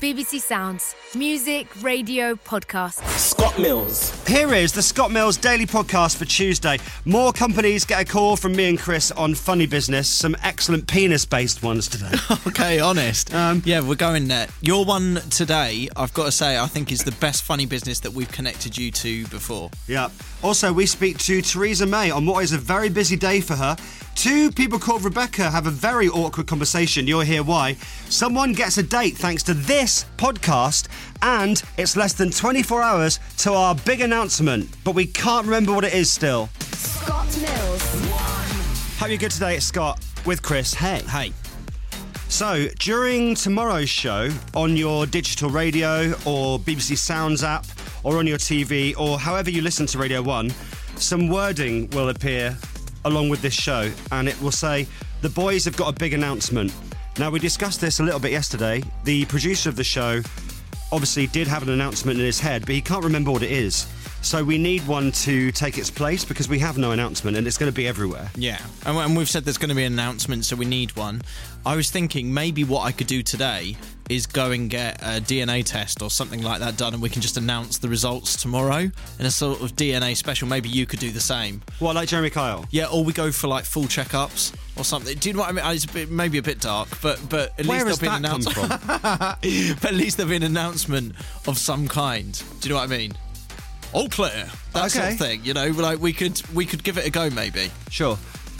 BBC Sounds. Music, radio, podcast. Scott Mills. Here is the Scott Mills Daily Podcast for Tuesday. More companies get a call from me and Chris on funny business. Some excellent penis-based ones today. Okay, honest. Yeah, we're going there. Your one today, I've got to say, I think is the best funny business that we've connected you to before. Yeah. Also, we speak to Theresa May on what is a very busy day for her. Two people called Rebecca have a very awkward conversation. You'll hear why. Someone gets a date thanks to this podcast, and it's less than 24 hours to our big announcement, but we can't remember what it is still. Scott Mills. Hope you're good today. It's Scott with Chris. Hey. So, during tomorrow's show, on your digital radio or BBC Sounds app or on your TV or however you listen to Radio 1, some wording will appear along with this show, and it will say, the boys have got a big announcement. Now, we discussed this a little bit yesterday. The producer of the show obviously did have an announcement in his head, but he can't remember what it is. So we need one to take its place because we have no announcement and it's going to be everywhere. Yeah, and we've said there's going to be an announcement, so we need one. I was thinking maybe what I could do today is go and get a DNA test or something like that done, and we can just announce the results tomorrow in a sort of DNA special. Maybe you could do the same. What, like Jeremy Kyle? Yeah, or we go for like full checkups or something. Do you know what I mean? It's maybe a bit dark, but at Where least there'll has be an that come announcement. But at least there'll be an announcement of some kind. Do you know what I mean? All clear. That sort of thing. You know, like we could give it a go maybe. Sure.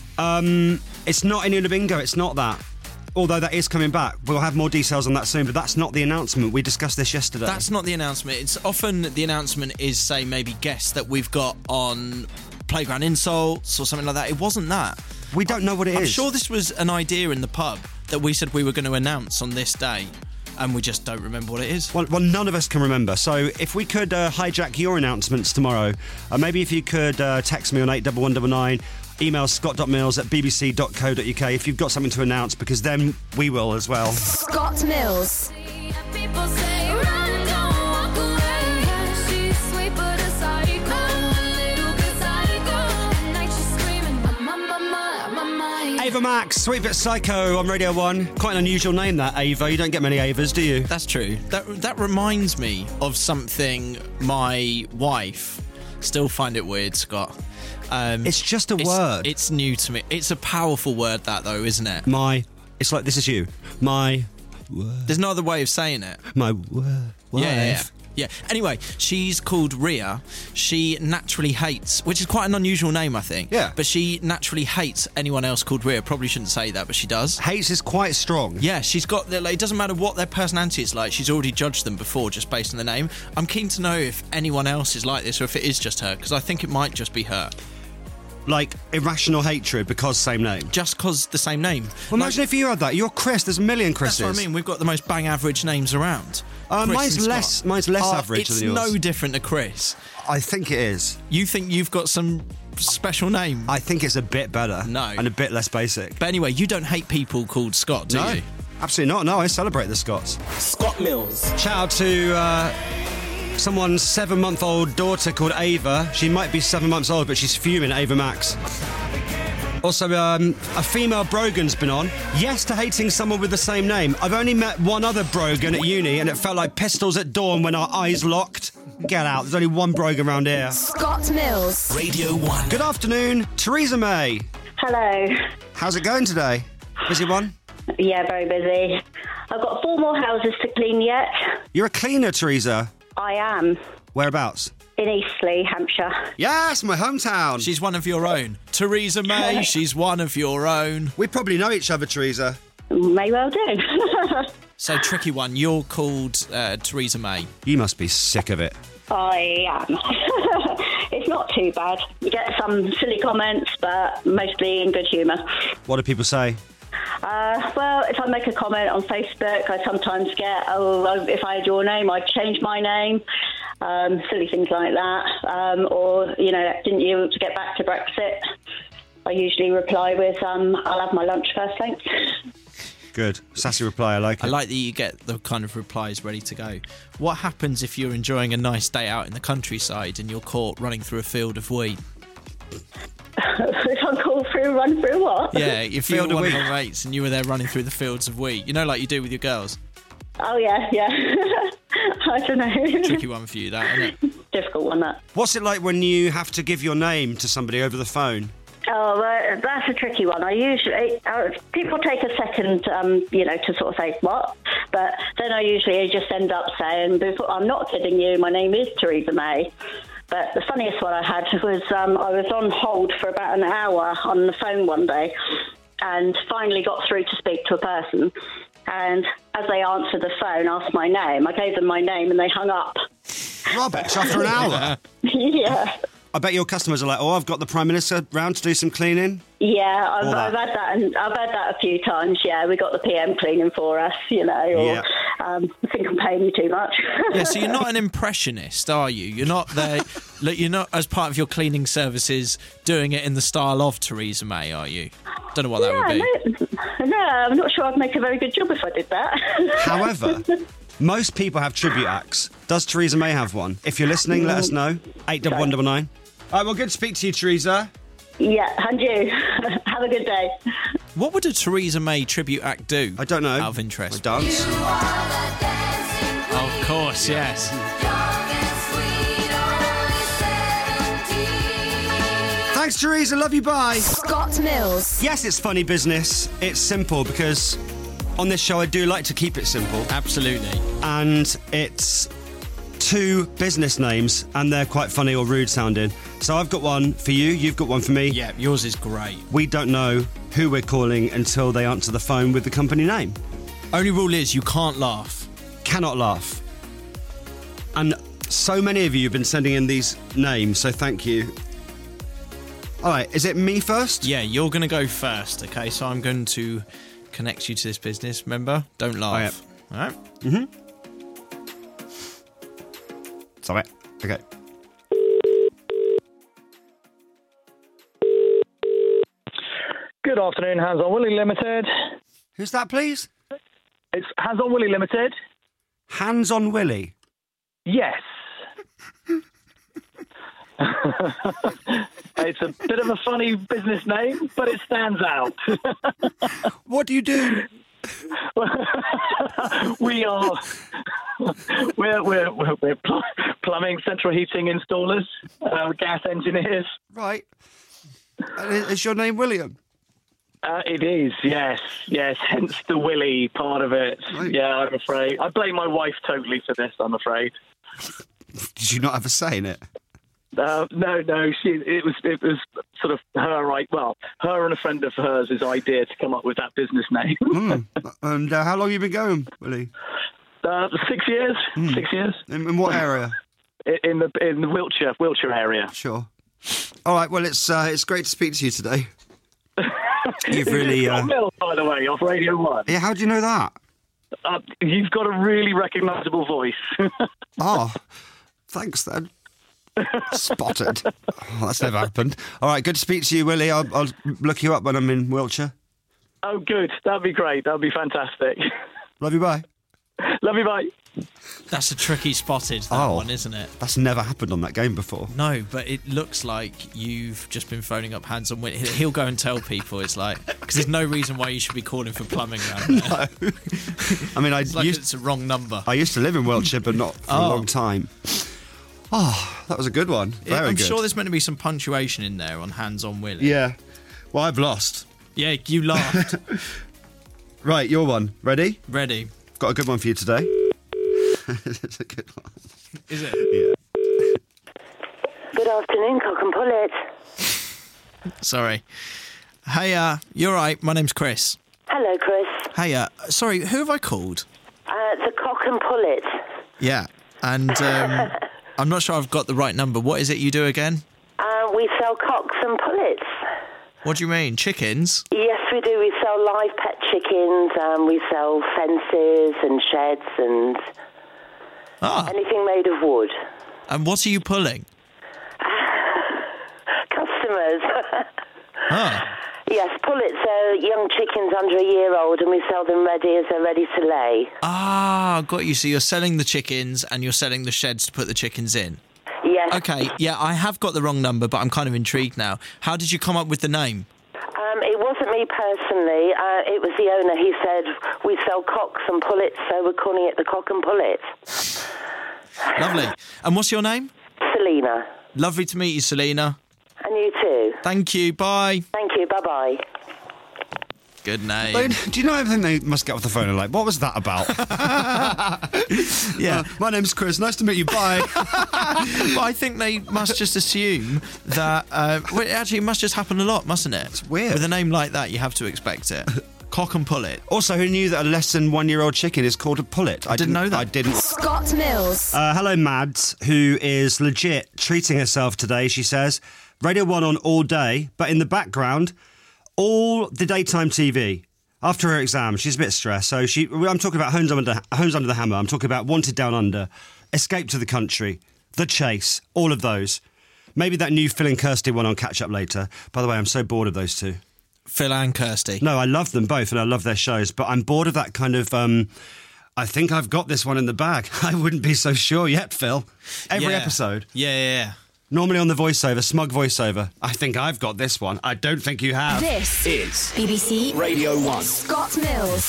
It's not in Bingo. It's not that. Although that is coming back. We'll have more details on that soon, but that's not the announcement. We discussed this yesterday. That's not the announcement. It's often the announcement is, say, maybe guests that we've got on Playground Insults or something like that. It wasn't that. We don't know what it is. I'm sure this was an idea in the pub that we said we were going to announce on this day, and we just don't remember what it is. Well, none of us can remember. So if we could hijack your announcements tomorrow, maybe if you could text me on 81199, email scott.mills@bbc.co.uk if you've got something to announce, because then we will as well. Scott Mills. Ava Max, Sweet Bit Psycho on Radio 1. Quite an unusual name, that, Ava. You don't get many Avas, do you? That's true. That reminds me of something my wife still find it weird, Scott. It's just a word. It's new to me. It's a powerful word, that, though, isn't it? It's like, this is you. My word. There's no other way of saying it. My word. Yeah. Anyway, she's called Rhea. She naturally hates, which is quite an unusual name, I think. Yeah. But she naturally hates anyone else called Rhea. Probably shouldn't say that, but she does. Hates is quite strong. Yeah, she's got, it doesn't matter what their personality is like, she's already judged them before just based on the name. I'm keen to know if anyone else is like this or if it is just her, because I think it might just be her. Like, irrational hatred because same name. Just because the same name. Well, imagine if you had that. You're Chris. There's a million Chris's. That's what I mean. We've got the most bang average names around. Mine's less average than yours. It's no different to Chris. I think it is. You think you've got some special name? I think it's a bit better. No. And a bit less basic. But anyway, you don't hate people called Scott, do you? Absolutely not. No, I celebrate the Scots. Scott Mills. Shout out to someone's 7-month-old daughter called Ava. She might be 7 months old, but she's fuming, Ava Max. Also, a female Brogan's been on. Yes to hating someone with the same name. I've only met one other Brogan at uni, and it felt like pistols at dawn when our eyes locked. Get out. There's only one Brogan around here. Scott Mills. Radio 1. Good afternoon, Theresa May. Hello. How's it going today? Busy one? Yeah, very busy. I've got 4 more houses to clean yet. You're a cleaner, Theresa. I am. Whereabouts? In Eastleigh, Hampshire. Yes, my hometown. She's one of your own. Theresa May, she's one of your own. We probably know each other, Theresa. May well do. So, tricky one. You're called Theresa May. You must be sick of it. I am. It's not too bad. You get some silly comments, but mostly in good humour. What do people say? Well, if I make a comment on Facebook, I sometimes get, if I had your name, I'd change my name. Silly things like that. Or, didn't you want to get back to Brexit? I usually reply with, I'll have my lunch first, thanks. Good. Sassy reply, I like it. I like that you get the kind of replies ready to go. What happens if you're enjoying a nice day out in the countryside and you're caught running through a field of wheat? If I'm called through, run through what? Yeah, if you were one of your mates and you were there running through the fields of wheat, like you do with your girls. Oh, yeah. I don't know. Tricky one for you, that, isn't it? Difficult one, that. What's it like when you have to give your name to somebody over the phone? Oh, well, that's a tricky one. I usually people take a second, to sort of say what, but then I usually just end up saying, "I'm not kidding you. My name is Theresa May." But the funniest one I had was I was on hold for about an hour on the phone one day, and finally got through to speak to a person. And as they answered the phone, asked my name. I gave them my name, and they hung up. Rubbish, after an hour? Yeah. I bet your customers are like, "Oh, I've got the Prime Minister round to do some cleaning." Yeah, I've had that, and I've had that a few times. Yeah, we got the PM cleaning for us, or I think I'm paying you too much. Yeah, so you're not an impressionist, are you? You're not there. Look, you're not, as part of your cleaning services, doing it in the style of Theresa May, are you? Don't know what that would be. No, I'm not sure I'd make a very good job if I did that. However, most people have tribute acts. Does Theresa May have one? If you're listening, let us know. 81199. All right, well, good to speak to you, Theresa. Yeah, and you. Have a good day. What would a Theresa May tribute act do? I don't know. Out of interest. I dance. Of course, yes. Thanks, Theresa. Love you. Bye. Scott Mills. Yes, it's funny business. It's simple because on this show I do like to keep it simple. Absolutely. And it's two business names and they're quite funny or rude sounding. So I've got one for you, you've got one for me. Yeah, yours is great. We don't know who we're calling until they answer the phone with the company name. Only rule is you can't laugh. Cannot laugh. And so many of you have been sending in these names, so thank you. All right, is it me first? Yeah, you're going to go first, okay? So I'm going to connect you to this business. Remember, don't laugh. Oh, yeah. All right? Mm-hmm. Sorry. Okay. Good afternoon, Hands on Willie Limited. Who's that, please? It's Hands on Willie Limited. Hands on Willie? Yes. It's a bit of a funny business name, but it stands out. What do you do? We're plumbing, central heating installers, gas engineers. Right. Is your name William? It is, yes, hence the Willie part of it. Right. Yeah, I'm afraid. I blame my wife totally for this, I'm afraid. Did you not have a say in it? No. It was sort of her and a friend of hers' idea to come up with that business name. And how long have you been going, Willie? 6 years. 6 years. In what area? In the Wiltshire area. Sure. All right. Well, it's great to speak to you today. You've really. Mills, by the way, off Radio 1. Yeah. How do you know that? You've got a really recognisable voice. Oh, thanks then. Spotted. Oh, that's never happened. All right. Good to speak to you, Willie. I'll look you up when I'm in Wiltshire. Oh, good. That'd be great. That'd be fantastic. Love you. Bye. Love you. Bye. That's a tricky spotted, that one, isn't it? That's never happened on that game before. No, but it looks like you've just been phoning up Hands on Willie. He'll go and tell people. It's like, because there's no reason why you should be calling for plumbing around there. No. I mean, it's a wrong number. I used to live in Wiltshire, but not for a long time. Oh, that was a good one. Very I'm good. sure there's meant to be some punctuation in there on Hands on Willie. Yeah. Well, I've lost. Yeah, you laughed. Right, your one. Ready? Ready. Got a good one for you today. It's a good one. Is it? Yeah. Good afternoon, Cock and Pullet. Sorry. Hey, you're right. My name's Chris. Hello, Chris. Hey, sorry, who have I called? The Cock and Pullet. Yeah, and I'm not sure I've got the right number. What is it you do again? We sell cocks and pullets. What do you mean? Chickens? Yes, we do. We sell live pet chickens. We sell fences and sheds and anything made of wood. And what are you pulling? Customers. Ah. Yes, pullets are young chickens under a year old, and we sell them ready as they're ready to lay. Ah, got you. So you're selling the chickens and you're selling the sheds to put the chickens in? Yes. Okay, yeah, I have got the wrong number, but I'm kind of intrigued now. How did you come up with the name? It wasn't me me personally, it was the owner. He said, we sell cocks and pullets, so we're calling it the Cock and Pullet. Lovely. And what's your name? Selena. Lovely to meet you, Selena. And you too. Thank you. Bye. Thank you. Bye-bye. Good name. Do you know everything they must get off the phone and like, what was that about? Yeah. My name's Chris. Nice to meet you. Bye. But I think they must just assume that... well, actually, it must just happen a lot, mustn't it? It's weird. With a name like that, you have to expect it. Cock and Pullet. Also, who knew that a less than 1-year-old chicken is called a pullet? I didn't know that. I didn't. Scott Mills. Hello, Mads, who is legit treating herself today, she says. Radio 1 on all day, but in the background, all the daytime TV. After her exam, she's a bit stressed. So I'm talking about Homes Under the Hammer. I'm talking about Wanted Down Under, Escape to the Country, The Chase, all of those. Maybe that new Phil and Kirsty one on Catch Up Later. By the way, I'm so bored of those two. Phil and Kirsty. No, I love them both and I love their shows, but I'm bored of that kind of... I think I've got this one in the bag. I wouldn't be so sure yet, Phil. Every episode. Yeah. Normally on the voiceover, smug voiceover. I think I've got this one. I don't think you have. This is BBC Radio 1. Scott Mills.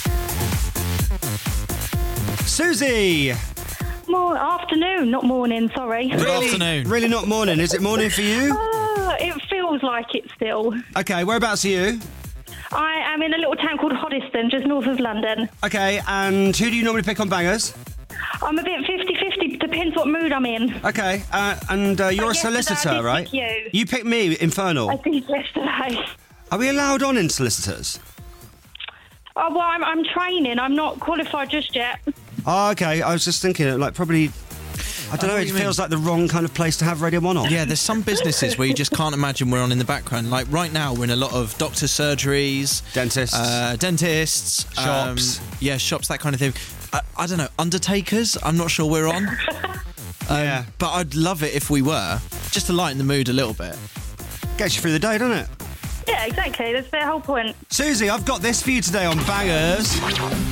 Susie! Afternoon, not morning, sorry. Good afternoon. Really not morning. Is it morning for you? It feels like it still. Okay, whereabouts are you? I am in a little town called Hoddesdon, just north of London. Okay, and who do you normally pick on bangers? I'm a bit 50-50, depends what mood I'm in. Okay, and you're a solicitor, I did right? pick You picked me, Infernal. I did yesterday. Are we allowed on in solicitors? Oh, well, I'm training. I'm not qualified just yet. Oh, okay. I was just thinking, like, probably... I don't know, it feels like the wrong kind of place to have Radio 1 on. Yeah, there's some businesses where you just can't imagine we're on in the background. Like right now, we're in a lot of doctor surgeries, Dentists, shops. Shops, that kind of thing. I don't know, undertakers? I'm not sure we're on. Yeah. But I'd love it if we were, just to lighten the mood a little bit. Gets you through the day, doesn't it? Yeah, exactly. That's their whole point. Susie, I've got this for you today on Bangers.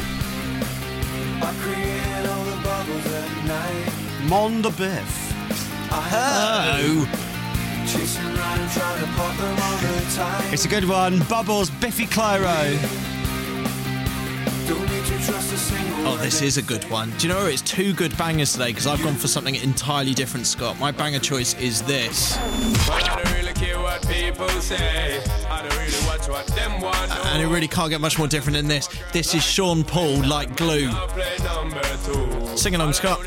Mon de Biff. It's a good one. Bubbles, Biffy Clyro. Oh, this is a good one. Do you know, it's two good bangers today because I've gone for something entirely different, Scott. My banger choice is this. I don't really care what people say. I don't really watch what them want. And it really can't get much more different than this. This is Sean Paul, Like Glue. Sing along, Scott.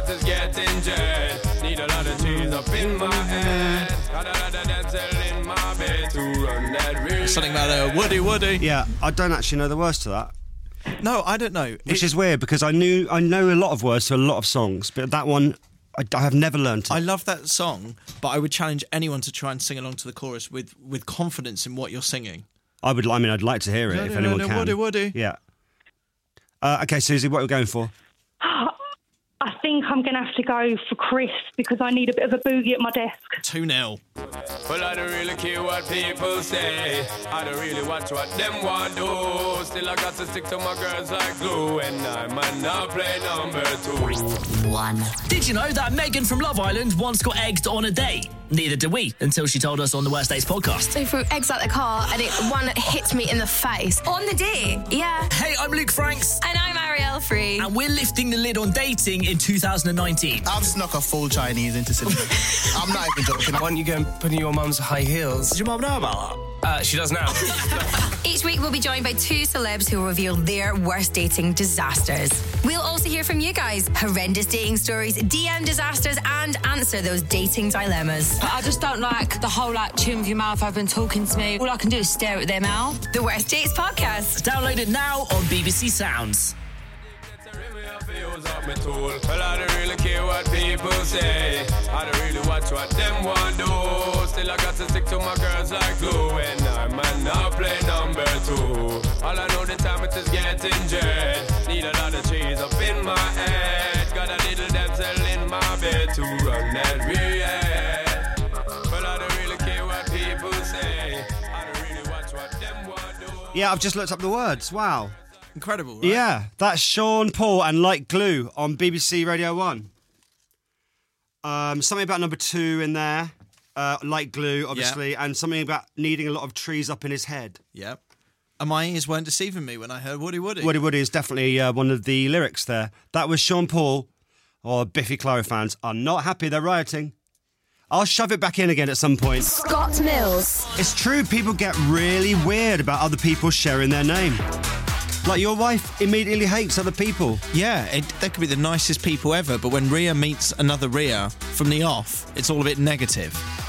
Need a lot of cheese up in my head. Got a lot of dancing in my bed to run that Something about Woody. Yeah, I don't actually know the words to that. No, I don't know. Which is weird because I know a lot of words to a lot of songs, but that one I have never learned. I love that song, but I would challenge anyone to try and sing along to the chorus with confidence in what you're singing. I'd like to hear it if anyone can. Woody. Yeah. Okay, Susie, what are we going for? I think I'm going to have to go for Chris because I need a bit of a boogie at my desk. 2-0. Well, I don't really care what people say. I don't really watch what them want do. Still, I got to stick to my girls like glue. And I might not play number 2. 1. Did you know that Megan from Love Island once got egged on a date? Neither did we, until she told us on the Worst Dates podcast. So threw eggs out the car and one hit me in the face. On the date? Yeah. Hey, I'm Luke Franks. And I'm Arielle Free. And we're lifting the lid on dating in 2019. I've snuck a full Chinese into cinema. I'm not even joking. Why don't you go and put in your mum's high heels? Does your mum know about that? She does now. Each week we'll be joined by 2 celebs who will reveal their worst dating disasters. We'll also hear from you guys. Horrendous dating stories, DM disasters, and answer those dating dilemmas. I just don't like the whole tune with your mouth open talking to me. All I can do is stare at their mouth. The Worst Dates podcast. Download it now on BBC Sounds. Well, I don't really care what people say. I don't really watch what them want do. Still, I got to stick to my girls like glue. And I might not play number 2. All I know the time it is getting jet. Need a lot of cheese up in my head. Got a little damsel in my bed to run that real. Well, I don't really care what people say. I don't really watch what them want do. Yeah, I've just looked up the words. Wow. Incredible, right? Yeah, that's Sean Paul and Like Glue on BBC Radio 1. Something about number 2 in there. like glue, obviously, and something about needing a lot of trees up in his head. Yep. And my ears weren't deceiving me when I heard Woody Woody. Woody Woody is definitely one of the lyrics there. That was Sean Paul, or Biffy Clyro fans are not happy, they're rioting. I'll shove it back in again at some point. Scott Mills. It's true, people get really weird about other people sharing their name. Like your wife immediately hates other people. Yeah, they could be the nicest people ever, but when Rhea meets another Rhea from the off, it's all a bit negative.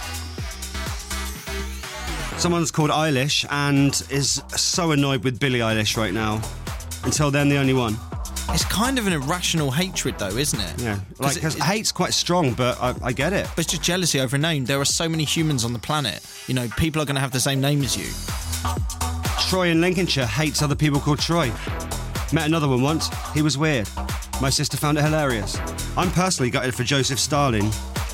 Someone's called Eilish and is so annoyed with Billie Eilish right now. Until then, the only one. It's kind of an irrational hatred, though, isn't it? Yeah, because hate's quite strong, but I get it. But it's just jealousy over a name. There are so many humans on the planet. You know, people are going to have the same name as you. Troy in Lincolnshire hates other people called Troy. Met another one once. He was weird. My sister found it hilarious. I'm personally gutted for Joseph Stalin.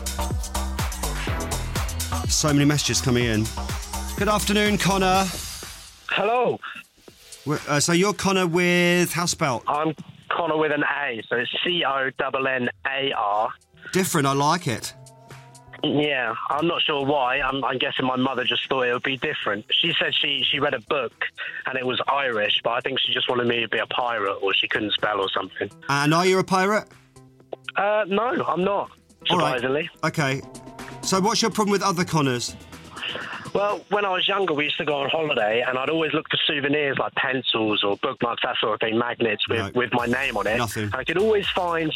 So many messages coming in. Good afternoon, Connor. Hello. So you're Connor with, how spelt? I'm Connor with an A, so it's CONNAR. Different, I like it. Yeah, I'm not sure why. I'm guessing my mother just thought it would be different. She said she read a book and it was Irish, but I think she just wanted me to be a pirate, or she couldn't spell or something. And are you a pirate? No, I'm not, surprisingly. Right. Okay. So what's your problem with other Connors? Well, when I was younger, we used to go on holiday, and I'd always look for souvenirs like pencils or bookmarks, that sort of thing, magnets with my name on it. Nothing. I could always find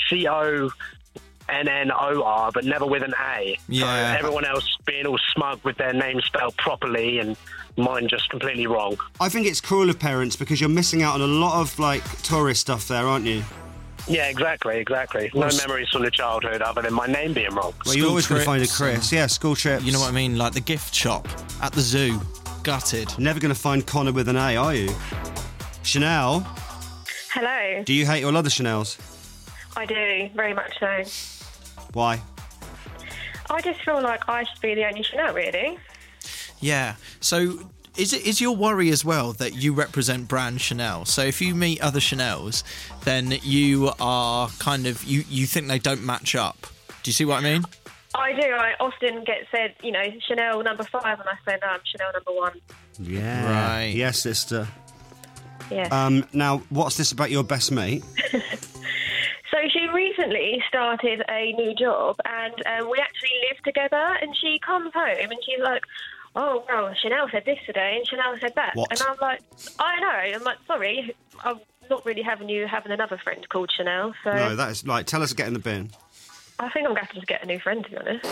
CONNOR, but never with an A. Yeah. So everyone else being all smug with their name spelled properly, and mine just completely wrong. I think it's cruel of parents because you're missing out on a lot of tourist stuff there, aren't you? Yeah, exactly. No memories from the childhood other than my name being wrong. Well, you're always going to find a Chris. Yeah, school trips. You know what I mean? Like the gift shop at the zoo. Gutted. Never going to find Connor with an A, are you? Chanel. Hello. Do you hate all other Chanels? I do, very much so. Why? I just feel like I should be the only Chanel, really. Yeah. So is your worry as well that you represent brand Chanel? So if you meet other Chanels, then you are kind of, you think they don't match up. Do you see what I mean? I do. I often get said, Chanel number 5, and I say, no, I'm Chanel number 1. Yeah. Right. Yes, sister. Yeah. Now, what's this about your best mate? So she recently started a new job, and we actually live together, and she comes home and she's like, oh, well, Chanel said this today and Chanel said that. What? And I'm like, I know. I'm like, sorry, I'm not really having another friend called Chanel. So No, that is, tell us to get in the bin. I think I'm going to have to just get a new friend, to be honest.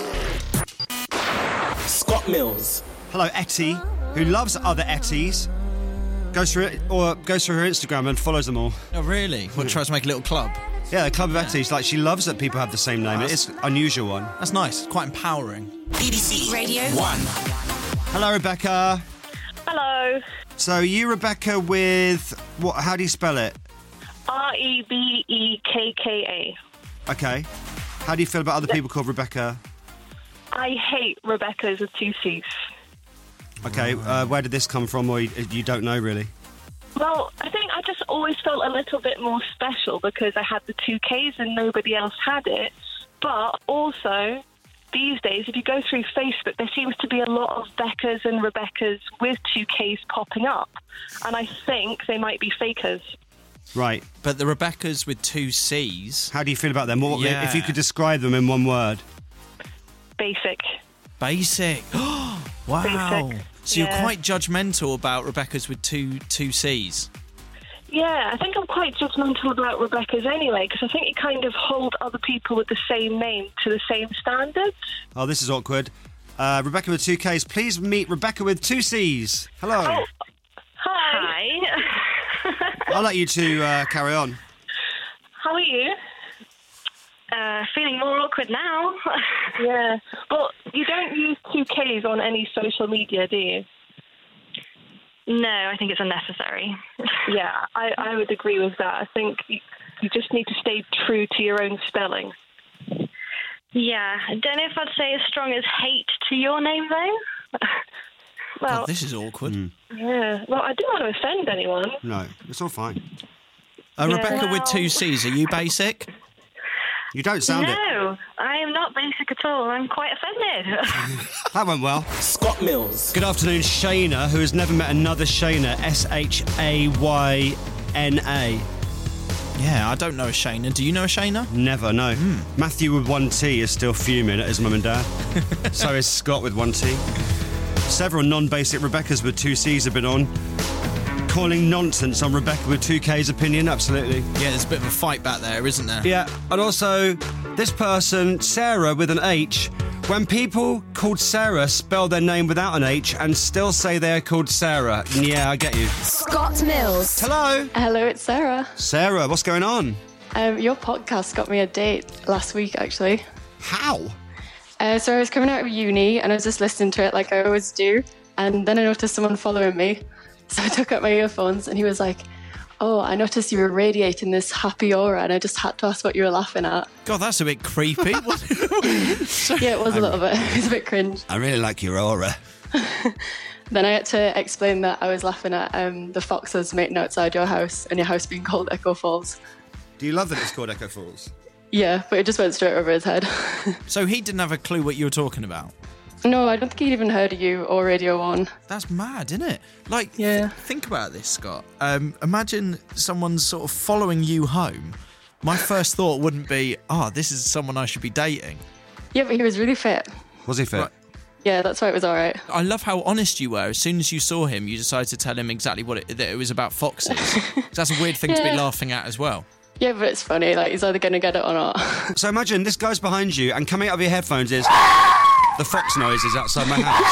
Scott Mills. Hello, Etty, who loves other Etties. Goes through her Instagram and follows them all. Oh, really? What, tries to make a little club? Yeah, a club of Etties. She loves that people have the same name. It's an unusual one. That's nice. It's quite empowering. BBC Radio 1. Hello, Rebecca. Hello. So you, Rebecca, with what? How do you spell it? Rebekka. Okay. How do you feel about other people called Rebecca? I hate Rebecca's with 2 C's. Okay. Where did this come from, or you don't know really? Well, I think I just always felt a little bit more special because I had the 2 Ks and nobody else had it. But also, these days, if you go through Facebook, there seems to be a lot of Beccas and Rebeccas with 2 Ks popping up. And I think they might be fakers. Right. But the Rebeccas with 2 Cs... How do you feel about them? If you could describe them in one word. Basic. Basic. Wow. Basic. So you're quite judgmental about Rebeccas with two Cs. Yeah, I think I'm quite judgmental about Rebecca's anyway, because I think you kind of hold other people with the same name to the same standards. Oh, this is awkward. Rebecca with 2 Ks. Please meet Rebecca with 2 Cs. Hello. Oh. Hi. I'll let you two carry on. How are you? Feeling more awkward now. Yeah, but you don't use 2 Ks on any social media, do you? No, I think it's unnecessary. Yeah, I would agree with that. I think you just need to stay true to your own spelling. Yeah, I don't know if I'd say as strong as hate to your name, though. Well, God, this is awkward. Yeah, well, I didn't want to offend anyone. No, it's all fine. Rebecca with 2 Cs, are you basic? You don't sound it. No, No, I am not basic at all. I'm quite offended. That went well. Scott Mills. Good afternoon, Shayna, who has never met another Shayna. Shayna. Yeah, I don't know a Shayna. Do you know a Shayna? Never, no. Matthew with 1T is still fuming at his mum and dad. So is Scott with 1T. Several non-basic Rebeccas with 2 C's have been on. Calling nonsense on Rebecca with 2K's opinion, absolutely. Yeah, there's a bit of a fight back there, isn't there? Yeah, and also, this person, Sarah with an H, when people called Sarah spell their name without an H and still say they're called Sarah. Yeah, I get you. Scott Mills. Hello. Hello, it's Sarah. Sarah, what's going on? Your podcast got me a date last week, actually. How? So I was coming out of uni and I was just listening to it like I always do. And then I noticed someone following me. So I took out my earphones and he was like, "Oh, I noticed you were radiating this happy aura and I just had to ask what you were laughing at." God, that's a bit creepy. Yeah, it was a little bit. It was a bit cringe. I really like your aura. Then I had to explain that I was laughing at the foxes mating outside your house and your house being called Echo Falls. Do you love that it's called Echo Falls? Yeah, but it just went straight over his head. So he didn't have a clue what you were talking about? No, I don't think he'd even heard of you or Radio 1. That's mad, isn't it? Like, think about this, Scott. Imagine someone sort of following you home. My first thought wouldn't be, this is someone I should be dating. Yeah, but he was really fit. Was he fit? Right. Yeah, that's why it was all right. I love how honest you were. As soon as you saw him, you decided to tell him exactly that it was about foxes. That's a weird thing to be laughing at as well. Yeah, but it's funny. Like, he's either going to get it or not. So imagine this guy's behind you and coming out of your headphones is the fox noises outside my house.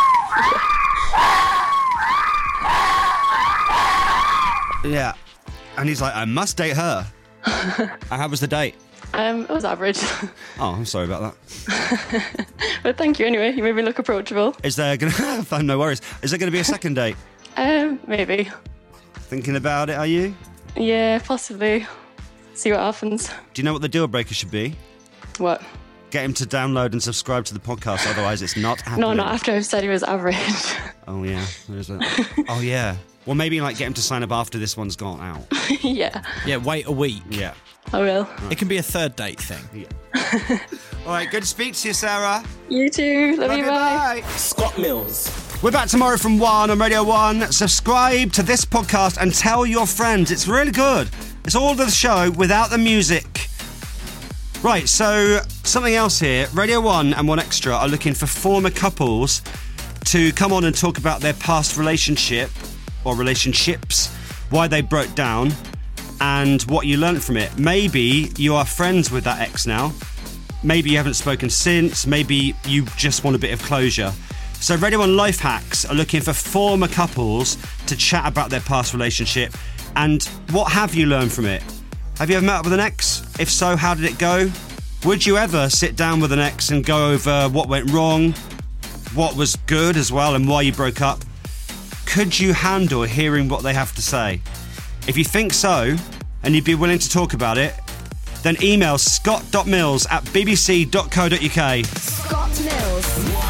Yeah. And he's like, I must date her. And how was the date? It was average. Oh, I'm sorry about that. But thank you anyway. You made me look approachable. Is there going to... No worries. Is there going to be a second date? Maybe. Thinking about it, are you? Yeah, possibly. See what happens. Do you know what the deal breaker should be? What? Get him to download and subscribe to the podcast, otherwise it's not happening. No, not after I've said he was average. Oh, yeah. Oh, yeah. Well, maybe get him to sign up after this one's gone out. Yeah. Yeah, wait a week. Yeah. I will. It can be a third date thing. Yeah. All right, good to speak to you, Sarah. You too. Love you, bye. Scott Mills. We're back tomorrow from 1 on Radio 1. Subscribe to this podcast and tell your friends. It's really good. It's all the show without the music. Right, so something else here. Radio 1 and 1Extra are looking for former couples to come on and talk about their past relationship or relationships, why they broke down, and what you learned from it. Maybe you are friends with that ex now. Maybe you haven't spoken since. Maybe you just want a bit of closure. So Radio 1 Life Hacks are looking for former couples to chat about their past relationship and what have you learned from it. Have you ever met up with an ex? If so, how did it go? Would you ever sit down with an ex and go over what went wrong, what was good as well, and why you broke up? Could you handle hearing what they have to say? If you think so, and you'd be willing to talk about it, then email scott.mills@bbc.co.uk. Scott Mills.